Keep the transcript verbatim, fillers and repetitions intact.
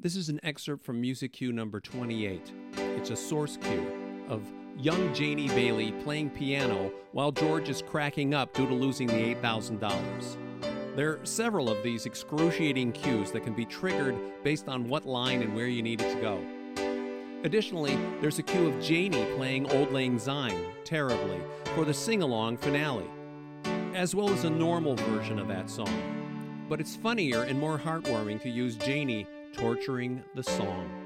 This is an excerpt from music cue number twenty-eight. It's a source cue of young Janie Bailey playing piano while George is cracking up due to losing the eight thousand dollars. There are several of these excruciating cues that can be triggered based on what line and where you need it to go. Additionally, there's a cue of Janie playing Auld Lang Syne, terribly, for the sing-along finale, as well as a normal version of that song. But it's funnier and more heartwarming to use Janie torturing the song.